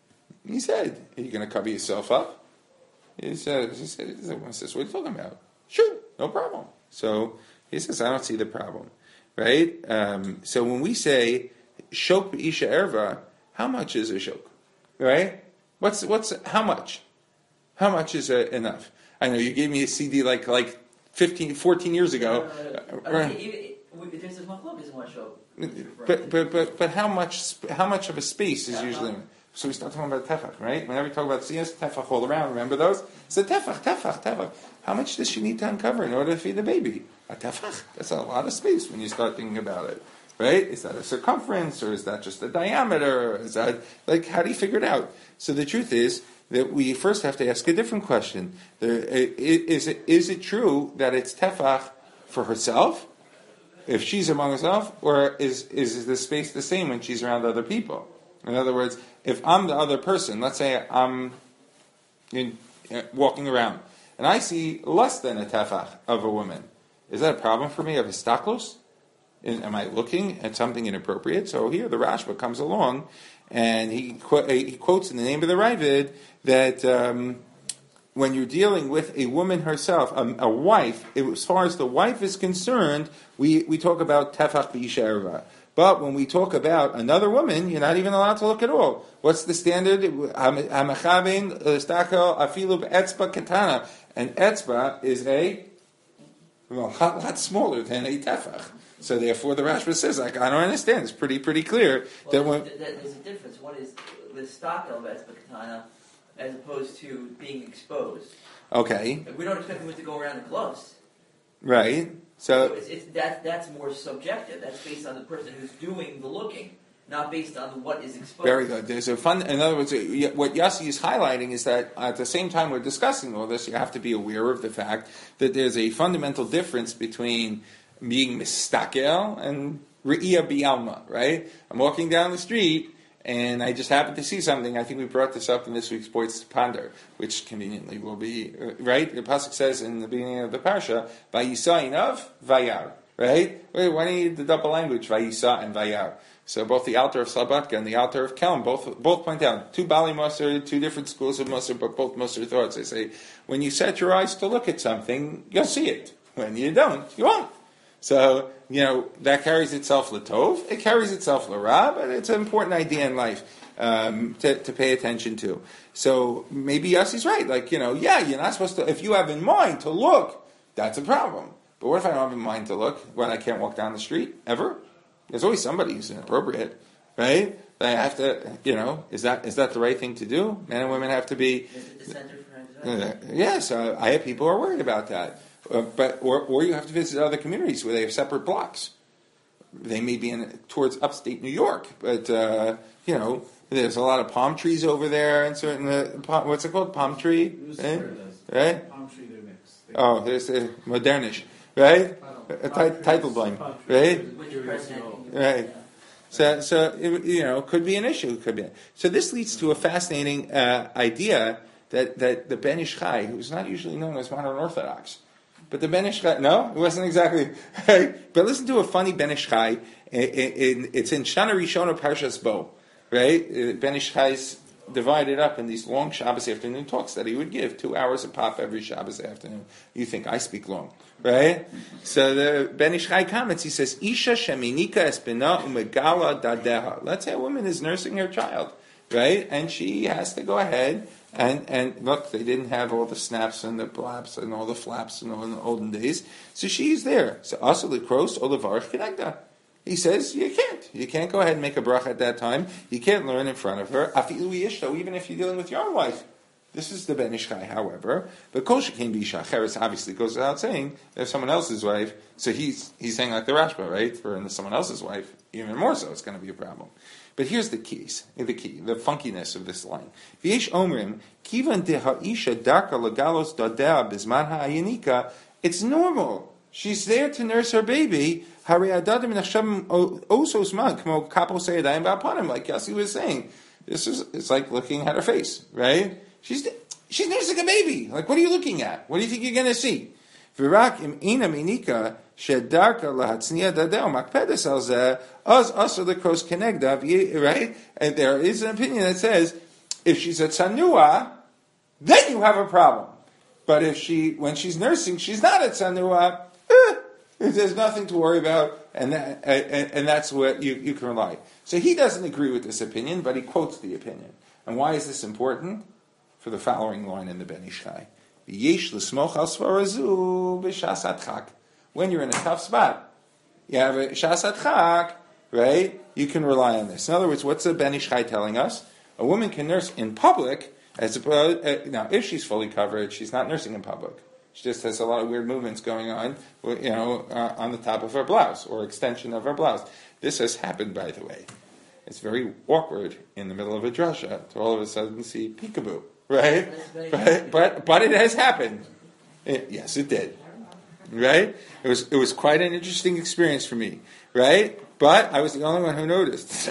He said, are you going to cover yourself up? He said, he said, he said, what are you talking about? Sure, no problem. So he says, I don't see the problem, right? Um, so when we say shok isha erva, how much is a shok, right? What's what's how much? How much is uh, enough? I know you gave me a C D like like fifteen, fourteen years ago. Uh, uh, There's a machlok is one shok. But but but but how much how much of a space is usually? So we start talking about tefach, right? Whenever we talk about siyas, tefach all around. Remember those? So tefach, tefach, tefach. How much does she need to uncover in order to feed the baby? A tefach. That's a lot of space when you start thinking about it, right? Is that a circumference, or is that just a diameter? Is that like how do you figure it out? So the truth is that we first have to ask a different question: there, is it is it true that it's tefach for herself, if she's among herself, or is is the space the same when she's around other people? In other words, if I'm the other person, let's say I'm in, uh, walking around, and I see less than a tefach of a woman, is that a problem for me of histaklos? Am I looking at something inappropriate? So here the Rashba comes along, and he, qu- he quotes in the name of the Ravid that um, when you're dealing with a woman herself, a, a wife, as far as the wife is concerned, we, we talk about tefach b'isha erva. But when we talk about another woman, you're not even allowed to look at all. What's the standard? Hamachavin l'stakel afilu etzba katana. And etzba is a well, a lot smaller than a tefach. So therefore, the Rashba says, like, I don't understand. It's pretty pretty clear well, that when there's, there's a difference. One is the stakel of etzba katana, as opposed to being exposed. Okay. We don't expect women to go around in gloves. Right. So So it's, it's that that's more subjective. That's based on the person who's doing the looking, not based on what is exposed. very good. There's a fun. In other words, what Yossi is highlighting is that at the same time we're discussing all this, you have to be aware of the fact that there's a fundamental difference between being mistakel and re'iyah bi'alma. Right? I'm walking down the street and I just happened to see something. I think we brought this up in this week's Points to Ponder, which conveniently will be, uh, right? The Pasuk says in the beginning of the Parsha, Vayisa inav, Vayar, right? Wait, why do you need the double language, Vayisa and Vayar? So both the Alter of Slabodka and the Alter of Kelm both both point out, two Bali Moser, two different schools of Moser, but both Moser thoughts. They say, when you set your eyes to look at something, you'll see it. When you don't, you won't. So, you know, that carries itself latov, it carries itself l'ra, but it's an important idea in life um, to, to pay attention to. So maybe Yossi's right. Like, you know, yeah, you're not supposed to, if you have in mind to look, that's a problem. But what if I don't have in mind to look when I can't walk down the street, ever? There's always somebody who's inappropriate, right? I have to, you know, is that is that the right thing to do? Men and women have to be... Is it the center for Uh, yes, uh, I have people who are worried about that. Uh, but or, or you have to visit other communities where they have separate blocks. They may be in towards upstate New York, but uh, you know there's a lot of palm trees over there, and certain uh, palm, what's it called, palm tree, right? right? Palm tree they mix. They Oh, there's a modernish, right? A ti- title blind, right? Which president? Right. So, so it, you know, could be an issue. Could be. So this leads to a fascinating uh, idea that, that the Ben Ish Chai, who's not usually known as modern Orthodox, but the Ben Ish Chai, no, it wasn't exactly. Right? But listen to a funny Ben Ish Chai. In, in, it's in Shana Rishona Parshas Bo, right? Uh, Ben Ish Chai's divided up in these long Shabbos afternoon talks that he would give, two hours a pop every Shabbos afternoon. You think I speak long, right? So the Ben Ish Chai comments, he says, Isha sheminika espina umegala dadeha. Let's say a woman is nursing her child, right? And she has to go ahead and, and look, they didn't have all the snaps and the blaps and all the flaps and all in the olden days. So she's there. So also the cross, olavarach kenegda. He says, you can't. You can't go ahead and make a bracha at that time. You can't learn in front of her. Afilu yishto, even if you're dealing with your own wife. This is the Ben Ish Chai, however. But Kol Shekein B'Isha Acheres obviously goes without saying, if someone else's wife, so he's he's saying like the Rashba, right? For someone else's wife, even more so, it's going to be a problem. But here's the keys, the key, the funkiness of this line. V'yesh omrim, kivan deha'isha darka legalos dadea bizman ha'ayanika. It's normal. She's there to nurse her baby. Like Yossi was saying, this is it's like looking at her face, right? She's she's nursing a baby. Like, what are you looking at? What do you think you're going to see? Right? And there is an opinion that says if she's a tsanua, then you have a problem. But if she, when she's nursing, she's not a tsanua. Eh, there's nothing to worry about, and that, and, and that's what you, you can rely. So he doesn't agree with this opinion, but he quotes the opinion. And why is this important? For the following line in the Ben Ish Chai. When you're in a tough spot, you have a shasat chak, right? You can rely on this. In other words, what's the Ben Ish Chai telling us? A woman can nurse in public, as opposed, uh, now if she's fully covered, she's not nursing in public. She just has a lot of weird movements going on, you know, uh, on the top of her blouse or extension of her blouse. This has happened, by the way. It's very awkward in the middle of a drasha to all of a sudden see peekaboo, right? But, but but it has happened. It, yes, it did. Right? It was it was quite an interesting experience for me. Right? But I was the only one who noticed.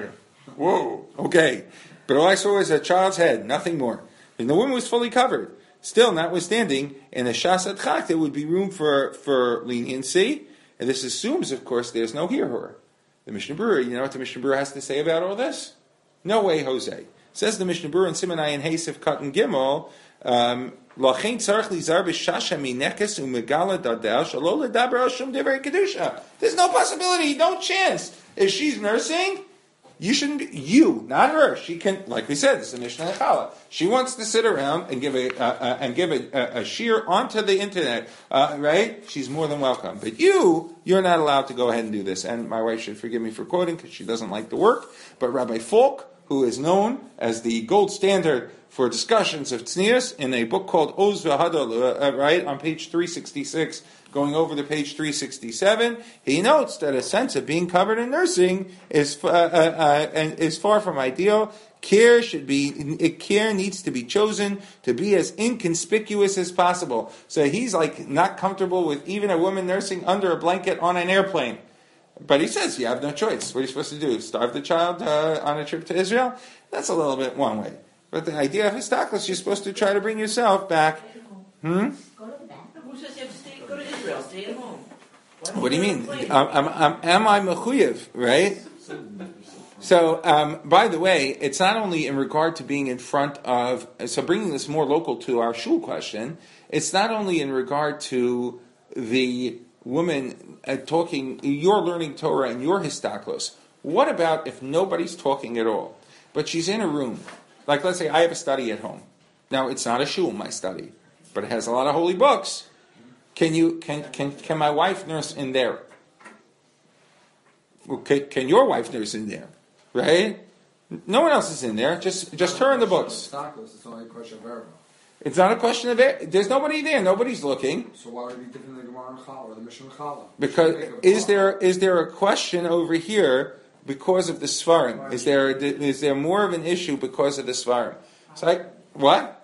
Whoa, okay. But all I saw was a child's head, nothing more. And the woman was fully covered. Still, notwithstanding, in a shasat chak, there would be room for, for leniency, and this assumes, of course, there's no hirhur. The Mishnah Berurah, you know what the Mishnah Berurah has to say about all this? No way, Jose. Says the Mishnah Berurah in Simanai and Hasef Katan Gimel, Lachein tzarich lizar b'shasha minekes umegala dadel shalo ledaber al shum divrei kedusha. There's no possibility, no chance. If she's nursing, you shouldn't be, you, not her. She can, like we said, this is a Mishnah Chala. She wants to sit around and give a uh, uh, and give a, a, a shear onto the internet, uh, right? She's more than welcome. But you, you're not allowed to go ahead and do this. And my wife should forgive me for quoting because she doesn't like the work. But Rabbi Falk, who is known as the gold standard for discussions of tznius, in a book called Oz V'Hadol, uh, right on page three sixty-six. Going over to page three sixty-seven, he notes that a sense of being covered in nursing is uh, uh, uh, and is far from ideal. Care should be care needs to be chosen to be as inconspicuous as possible. So he's like not comfortable with even a woman nursing under a blanket on an airplane. But he says you have no choice. What are you supposed to do? Starve the child uh, on a trip to Israel? That's a little bit one way. But the idea of histaklis, you're supposed to try to bring yourself back. Hmm. Who says you have to stay, go to Israel? Stay at home. What do you mean? Um, um, um, am I mechuyev, right? So, um, by the way, it's not only in regard to being in front of, so bringing this more local to our shul question, it's not only in regard to the woman uh, talking, you're learning Torah and your histaklos. What about if nobody's talking at all, but she's in a room? Like, let's say I have a study at home. Now, it's not a shul, my study, but it has a lot of holy books. Can you can can can my wife nurse in there? Can, can your wife nurse in there? Right? No one else is in there. Just just her and the books. It's only a question of error. It's not a question of it. There's nobody there. Nobody's looking. So why would it be different than the Gemara and Chala or the Mishnah and Chala? Because is there is there a question over here because of the Svarim? Is there is there more of an issue because of the Svarim? It's like what?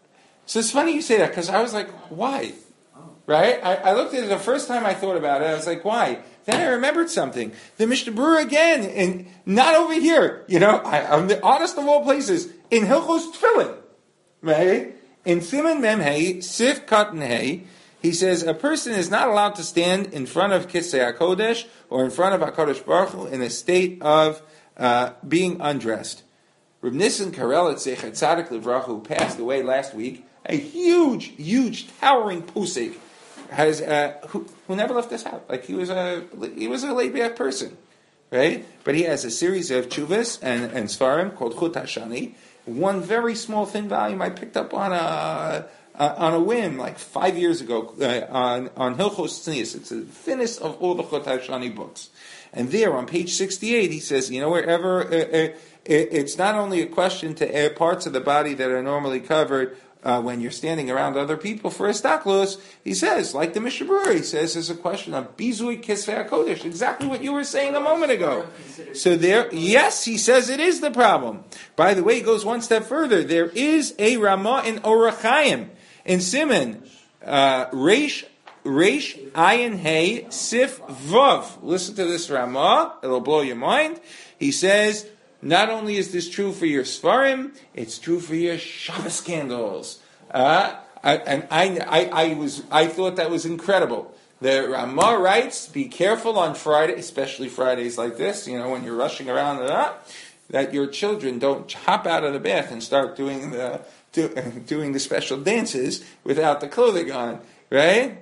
So it's funny you say that because I was like, why? Right? I, I looked at it the first time I thought about it. I was like, why? Then I remembered something. The Mishnah Berurah again, and not over here. You know, I, I'm the oddest of all places in Hilchos Tefillin, right? In Siman Mem Hey, Sif Katan Hey, he says a person is not allowed to stand in front of Kisei HaKodesh or in front of HaKadosh Baruch Hu in a state of uh, being undressed. Reb Nissen Karel Zecher Tzadik Livracha, who passed away last week, a huge, huge, towering pusik, has uh, who, who never left this house. Like he was a he was a laid back person, right? But he has a series of chuvas and and svarim called Chut Hashani. One very small thin volume I picked up on a uh, on a whim like five years ago uh, on on Hilchos Tznius. It's the thinnest of all the Chut Hashani books. And there on page sixty-eight he says, you know, wherever uh, uh, it, it's not only a question to uh, parts of the body that are normally covered. Uh, when you're standing around other people for a staklos, he says, like the Mishnah Berurah, he says, there's a question of bizui kisvei hakodesh, exactly what you were saying a moment ago. So there, yes, he says it is the problem. By the way, he goes one step further. There is a Ramah in Orach Chaim, in Siman, uh, Reish, Reish, Ayin, Hey, Sif, Vav. Listen to this Ramah, it'll blow your mind. He says, not only is this true for your Svarim, it's true for your Shabbos candles. Uh, I, and I, I, I was, I thought that was incredible. The Ramah writes, be careful on Friday, especially Fridays like this, you know, when you're rushing around, uh, that your children don't hop out of the bath and start doing the, do, doing the special dances without the clothing on, right?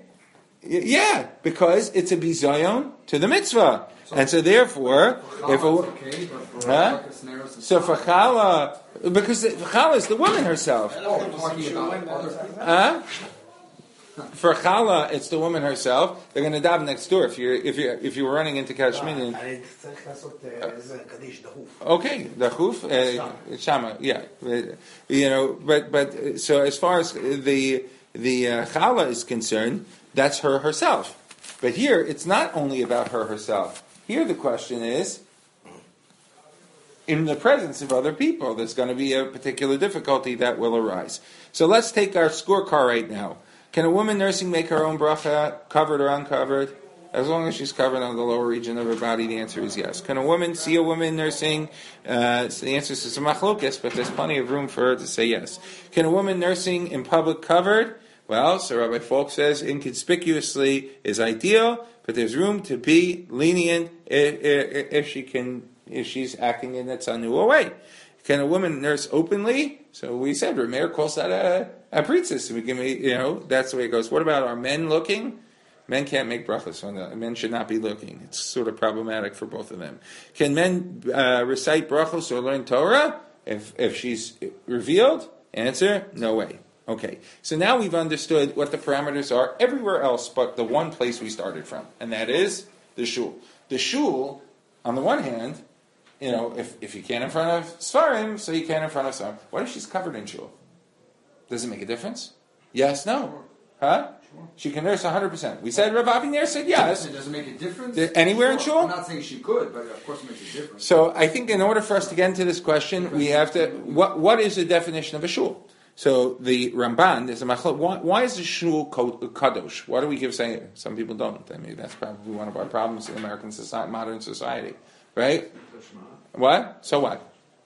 Yeah, because it's a bizayon to the mitzvah. And so therefore, if a, huh? So for Chala, because Chala is the woman herself. Huh? For Chala, it's the woman herself. They're going to daven next door. If you're if you if you were running into Kashmir. Okay, the chuf, uh, shama, yeah, you know. But but so as far as the the uh, Chala is concerned, that's her herself. But here, it's not only about her herself. Here the question is, in the presence of other people, there's going to be a particular difficulty that will arise. So let's take our scorecard right now. Can a woman nursing make her own bracha, covered or uncovered? As long as she's covered on the lower region of her body, the answer is yes. Can a woman see a woman nursing? Uh, so the answer is it's a machlokes, but there's plenty of room for her to say yes. Can a woman nursing in public covered? Well, so Rabbi Falk says inconspicuously is ideal, but there's room to be lenient if, if, if she can, if she's acting in a tzanua way. Can a woman nurse openly? So we said Rameir calls that a, a princess. We can, you know, that's the way it goes. What about our men looking? Men can't make brachas on that. Men should not be looking. It's sort of problematic for both of them. Can men uh, recite brachos or learn Torah if if she's revealed? Answer: no way. Okay, so now we've understood what the parameters are everywhere else but the one place we started from, and that is the shul. The shul, on the one hand, you know, if, if you can't in front of Svarim, so you can in front of Svarim. What if she's covered in shul? Does it make a difference? Yes, no. Huh? She can nurse one hundred percent. We said Rav Aviner said yes. Does it make a difference? Anywhere in shul? I'm not saying she could, but of course it makes a difference. So I think in order for us to get into this question, we have to, what what is the definition of a shul? So the Ramban, there's a machlok. Why, why is the shul kadosh? Why do we give saying it? Some people don't. I mean, that's probably one of our problems in American society, modern society, right? What? So what?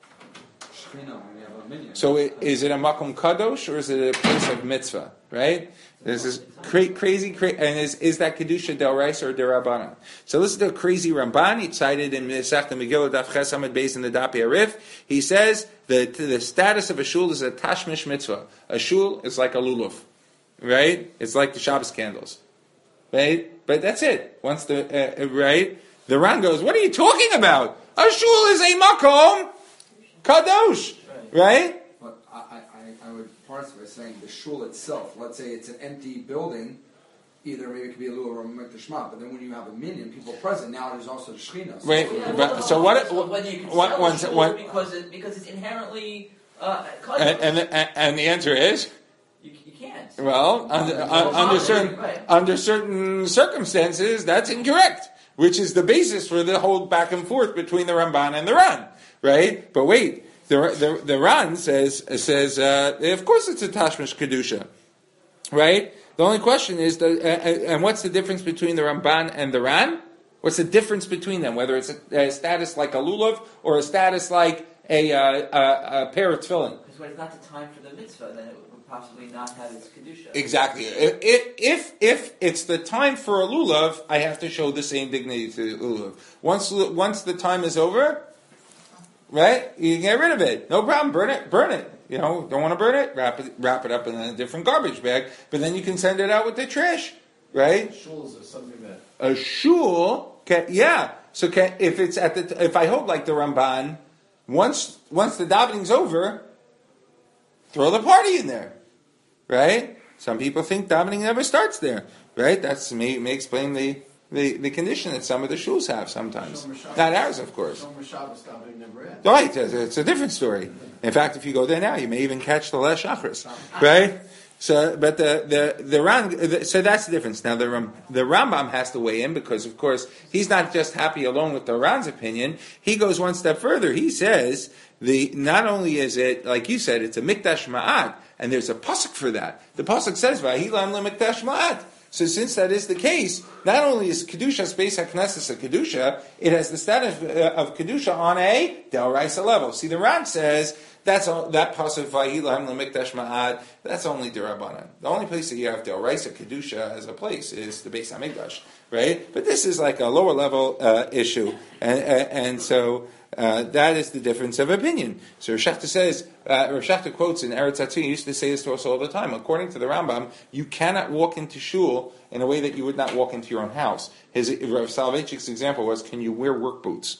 So it, is it a makom kadosh or is it a place of mitzvah? Right? There's this cra- crazy, cra- and is, is that kedusha d'oraisa or d'Rabbanan? So listen to a crazy Ramban. He cited in Masechta Megillah Daf Ches Amud Beis in the Dap Yarif. He says that the status of a shul is a tashmish mitzvah. A shul is like a lulav, right? It's like the Shabbos candles, right? But that's it. Once the uh, right, the Ran goes, "What are you talking about? A shul is a makom kadosh, right?" But I, I, I would parse by saying the shul itself. Let's say it's an empty building. Either maybe it could be a lulav or a mikdashma, but then when you have a minyan, people present, now there's also the shechina. So, Right. Yeah, But, well, so what? so what, whether you can what sell one's- a shul what- because it, because it's inherently uh, and, and, the, and the answer is you Well, under, un, under certain Right. under certain circumstances, that's incorrect, which is the basis for the whole back and forth between the Ramban and the Ran, right? But wait, the the, the Ran says says uh, of course it's a Tashmish Kedusha, right? The only question is, the, uh, and what's the difference between the Ramban and the Ran? What's the difference between them? Whether it's a, a status like a lulav or a status like a, uh, a, a pair of tefillin. Because when it's not the time for the mitzvah, then it would possibly not have its kedusha. Exactly. If, if if it's the time for a lulav, I have to show the same dignity to the lulav. Once once the time is over, right? You can get rid of it. No problem. Burn it. Burn it. You know, don't want to burn it? Wrap it wrap it up in a different garbage bag. But then you can send it out with the trash, right? Shuls is something that A shul, can, yeah. So can, if it's at the if I hold like the Ramban, once once the davening's over, throw the party in there, right? Some people think davening never starts there, right? That's may, may explain the, the, the condition that some of the shuls have sometimes. Shomer Shabbos- Not ours, of course. Shomer Shabbos davening never ends. Right, it's, it's a different story. In fact, if you go there now, you may even catch the last chakras, right? So, but the the the Ran, the, so that's the difference. Now the Ram, the Rambam has to weigh in because, of course, he's not just happy alone with the Ran's opinion. He goes one step further. He says the not only is it like you said, it's a mikdash ma'at, and there's a pasuk for that. The pasuk says vahilam lemikdash ma'at. So since that is the case, not only is Kedusha Space HaKnesses a Kedusha, it has the status of Kedusha on a D'Oraisa level. See, the Ran says, that's all, that pasuk Vahilam Lemikdash Ma'ad, that's only D'Rabbanan. The only place that you have D'Oraisa Kedusha as a place is the Beis HaMikdash, right? But this is like a lower level uh, issue. And, and, and so... Uh, that is the difference of opinion. So Rosh Hashanah says, uh, Rosh Hashanah quotes in Eretz Hatzui, he used to say this to us all the time. According to the Rambam, you cannot walk into shul in a way that you would not walk into your own house. His Rav Soloveitchik's example was, can you wear work boots?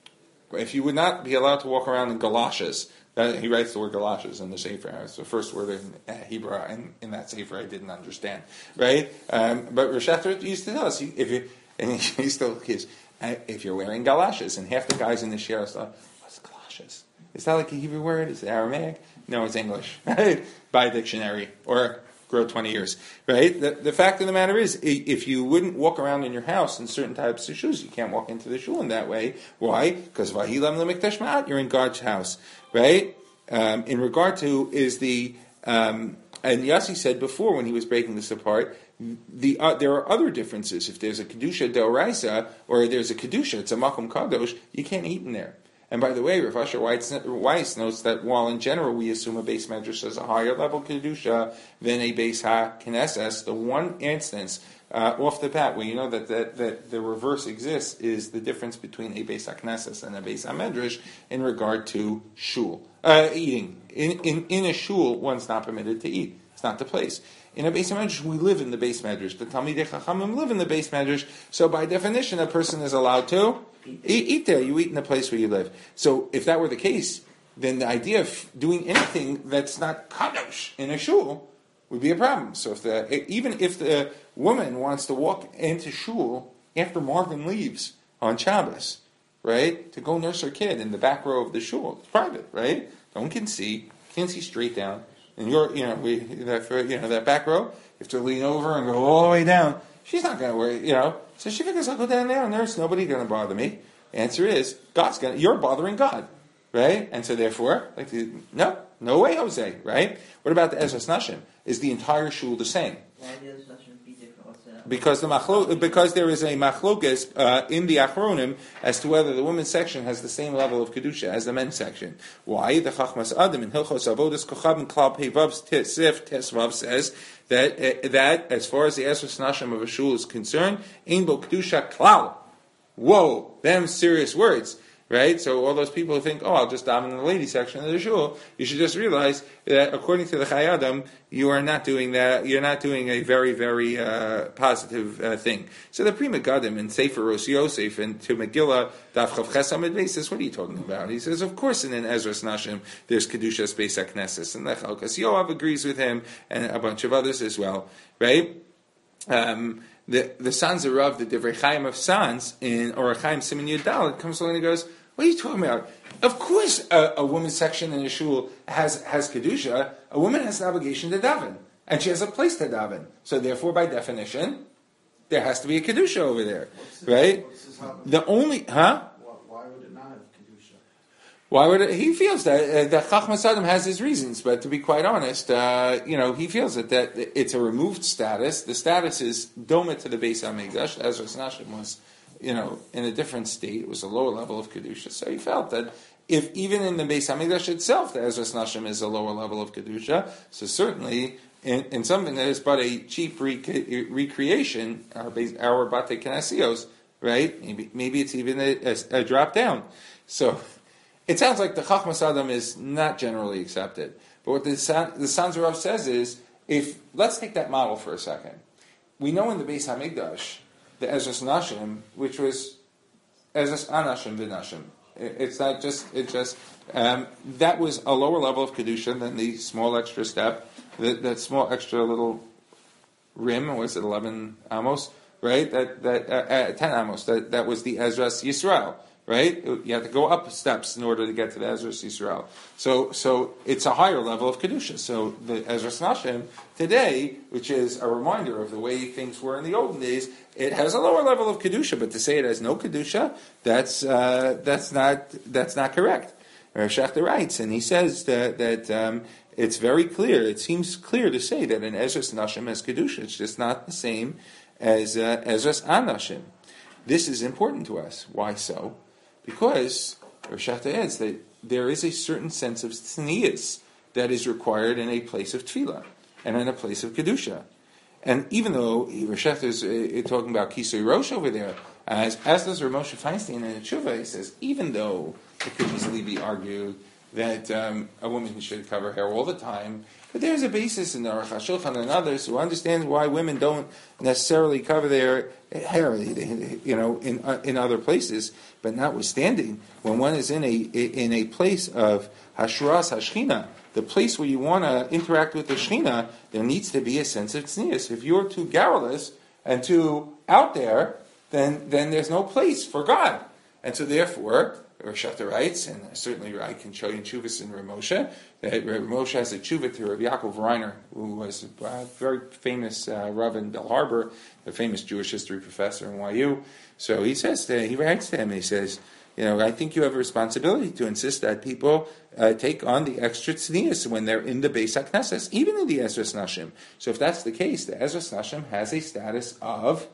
If you would not be allowed to walk around in galoshes, uh, he writes the word galoshes in the Sefer. It's the first word in uh, Hebrew in, in that Sefer I didn't understand, right? Um, but Rosh Hashanah used to tell us, if you, and he still gives. If you're wearing galoshes, and half the guys in the share are what's galoshes? Is that like a Hebrew word? Is it Aramaic? No, it's English. Buy a dictionary or grow twenty years. Right? The, the fact of the matter is, if you wouldn't walk around in your house in certain types of shoes, you can't walk into the shul in that way. Why? Because vahilam lemikdash ma'at, you're in God's house. Right? Um, in regard to is the um, and Yossi said before when he was breaking this apart. The, uh, there are other differences. If there's a Kedusha D'Oraisa, or there's a Kedusha, it's a Makom Kadosh, you can't eat in there. And by the way, Rav Asher Weiss notes that while in general we assume a base medrash has a higher level Kedusha than a base ha-Knesses, the one instance uh, off the bat where you know that, that, that the reverse exists is the difference between a base ha-Knesses and a base ha-Medrash in regard to shul, uh, eating. In, in, in a shul, one's not permitted to eat. It's not the place. In a base medrash, we live in the base medrash. The Talmidei Chachamim live in the base medrash. So by definition, a person is allowed to eat, eat there. You eat in the place where you live. So if that were the case, then the idea of doing anything that's not kadosh in a shul would be a problem. So if the even if the woman wants to walk into shul after Marvin leaves on Shabbos, right, to go nurse her kid in the back row of the shul, it's private, right? No one can see. Can't see straight down. And you're, you know, we that for, you know that back row. You have to lean over and go all the way down. She's not going to worry, you know. So she figures, I'll go down there, and there's nobody going to bother me. Answer is, God's going. You're bothering God, right? And so therefore, like, no, no way, Jose, right? What about the Ezras Nashim? Is the entire shul the same? Why the Ezras Nashim be different? What's that? Because the machlo- because there is a machlokes uh, in the Achronim as to whether the women's section has the same level of kedusha as the men's section. Why? The Chachmas Adam in Hilchos Avodas Kochab and Klal Pevav Sif Tesvav says that uh, that as far as the Esrus Nashim of a shul is concerned, Ein Bo Kedusha Klal. Whoa, them serious words. Right? So all those people who think, oh, I'll just daven in the ladies section of the shul, you should just realize that according to the Chai Adam, you are not doing that, you're not doing a very, very uh, positive uh, thing. So the Pri Megadim in Sefer Rosh Yosef and to Megillah, Daf Chav Ches Amud Beis says, what are you talking about? He says, of course in an Ezras Nashim, there's Kedusha Beis HaKnesses, and the Chalkas Yoav agrees with him, and a bunch of others as well. Right? Um, the, the sons of Rav, the Divrei Chaim of Sons, in Orach Chaim Siman Yud Daled, comes along and goes, what are you talking about? Of course, a, a women's section in a shul has has kedusha. A woman has an obligation to daven. and she has a place to daven. So therefore, by definition, there has to be a kedusha over there, What's this, right? What's this happen? The only, huh? Why, why would it not have kedusha? Why would it, he feels that uh, that Chachmas Adam has his reasons, but to be quite honest, uh, you know, he feels that, that it's a removed status. The status is doma to the Beis Hamikdash. Ezra Nashim was, you know, in a different state. It was a lower level of kedusha. So he felt that if even in the Beis Hamikdash itself, the Ezra Nashim is a lower level of kedusha, so certainly in, in something that is but a cheap rec- recreation, our base, our Bate Knasios, right? Maybe maybe it's even a, a, a drop down. So it sounds like the Chachmas Adam is not generally accepted. But what the the Sanzer Rav says is, if let's take that model for a second. We know in the Beis Hamikdash, the Ezras Nashim, which was Ezras Anashim V'Nashim. It's not just it just um, that was a lower level of kedusha than the small extra step, that, that small extra little rim. Or was it eleven amos? Right, that that uh, uh, ten amos. That that was the Ezras Yisrael. Right, you have to go up steps in order to get to the Ezras Yisrael. So, so it's a higher level of kedusha. So the Ezras Nashim today, which is a reminder of the way things were in the olden days, it has a lower level of kedusha. But to say it has no kedusha, that's uh, that's not that's not correct. Rav Shechter writes, and he says that that um, it's very clear. It seems clear to say that an Ezras Nashim has kedusha. It's just not the same as uh, Ezras Anashim. This is important to us. Why so? Because Rav Shechter adds that there is a certain sense of tznius that is required in a place of tefillah and in a place of kedusha. And even though Rav Shechter is uh, talking about Kisui Rosh over there, as, as does Rav Moshe Feinstein in the Tshuva, he says, even though it could easily be argued that um, a woman should cover hair all the time, but there's a basis in the Aruch HaShulchan and others who understand why women don't necessarily cover their hair, you know, in uh, in other places. But notwithstanding, when one is in a in a place of Hashras Hashchina, the place where you want to interact with the Shechina, there needs to be a sense of tznius. If you're too garrulous and too out there, then then there's no place for God. And so therefore, Rav Shechter writes, and certainly I can show you Tshuvas in Rav Moshe, that Rav Moshe has a Tshuva to Rav Yaakov Reiner, who was a very famous uh, Rav in Bell Harbor, a famous Jewish history professor in Y U. So he says, to, he writes to him, he says, you know, I think you have a responsibility to insist that people uh, take on the extra tznius when they're in the Beis HaKnesses, even in the Ezras Nashim. So if that's the case, the Ezras Nashim has a status of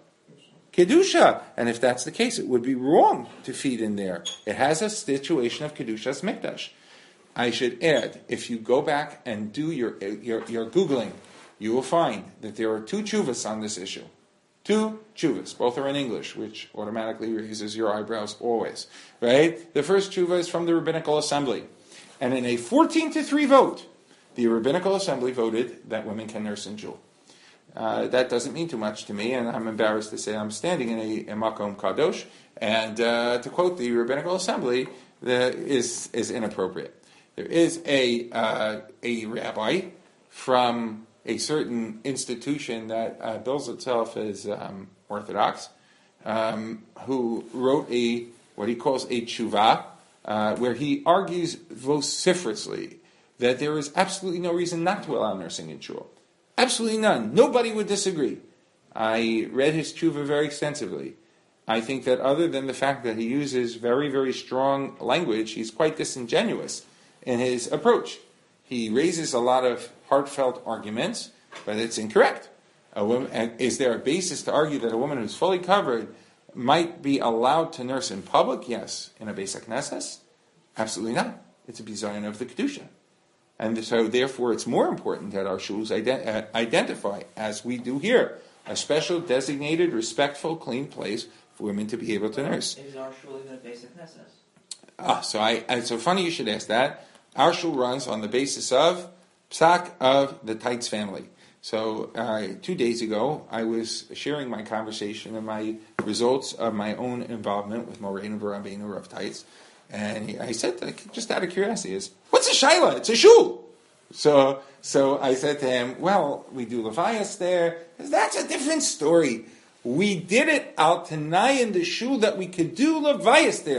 Kedusha. And if that's the case, it would be wrong to feed in there. It has a situation of Kedusha's Mikdash. I should add, if you go back and do your, your, your Googling, you will find that there are two tshuvas on this issue. Two tshuvas. Both are in English, which automatically raises your eyebrows always. Right? The first tshuva is from the Rabbinical Assembly. And in a fourteen to three vote, the Rabbinical Assembly voted that women can nurse in Jewel. Uh, that doesn't mean too much to me, and I'm embarrassed to say I'm standing in a, a Makom Kadosh, and uh, to quote the Rabbinical Assembly, the, is is inappropriate. There is a uh, a rabbi from a certain institution that uh, bills itself as um, Orthodox, um, who wrote a what he calls a tshuva, uh, where he argues vociferously that there is absolutely no reason not to allow nursing in shul. Absolutely none. Nobody would disagree. I read his tshuva very extensively. I think that other than the fact that he uses very, very strong language, he's quite disingenuous in his approach. He raises a lot of heartfelt arguments, but it's incorrect. A woman, and is there a basis to argue that a woman who's fully covered might be allowed to nurse in public? Yes. In a Beis HaKnesses? Absolutely not. It's a bizayon of the Kedusha. And so, therefore, it's more important that our shuls ident- uh, identify, as we do here, a special, designated, respectful, clean place for women to be able to nurse. Is our shul even a Beis HaKnesses? Ah, so I, I, so funny you should ask that. Our shul runs on the basis of psak of the Teitz family. So uh, two days ago, I was sharing my conversation and my results of my own involvement with Moreinu V'Rabbeinu Rav Teitz. And he, I said, like, just out of curiosity, is what's a shaila? It's a shul. So, so I said to him, well, we do levayas there. That's a different story. We did it al tanai in the shul that we could do levayas there.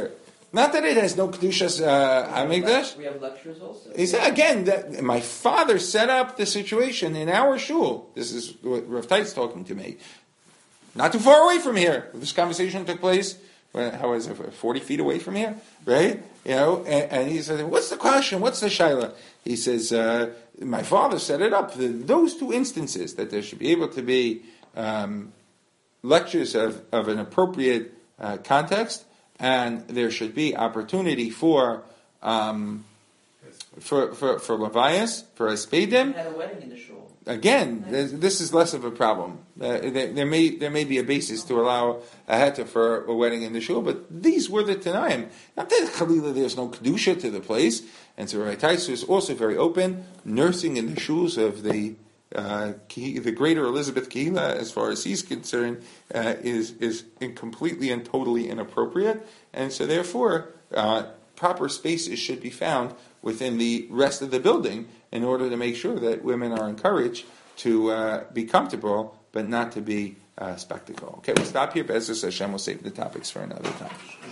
Not that it has no kedushas uh, hamikdash. We have lectures also. He said again that my father set up the situation in our shul. This is what Rav Tait's talking to me. Not too far away from here. This conversation took place. Well, how is it? Forty feet away from here, right? You know, and, and he said, "What's the question? What's the shaila?" He says, uh, "My father set it up. The, those two instances that there should be able to be um, lectures of, of an appropriate uh, context, and there should be opportunity for." Um, For for for Levias, for Espedim, We had a wedding in the shul. again, this, this is less of a problem. Uh, there, there may there may be a basis to allow a heta for a wedding in the shul, but these were the Tanaim. Not that Chalila, there's no kedusha to the place, and so Rav Taisu is also very open, nursing in the shuls of the uh, the greater Elizabeth Kehila, as far as he's concerned, uh, is is in completely and totally inappropriate, and so therefore uh, proper spaces should be found within the rest of the building in order to make sure that women are encouraged to uh, be comfortable, but not to be uh, spectacle. Okay, we'll stop here. Be'ezus Hashem, we'll save the topics for another time.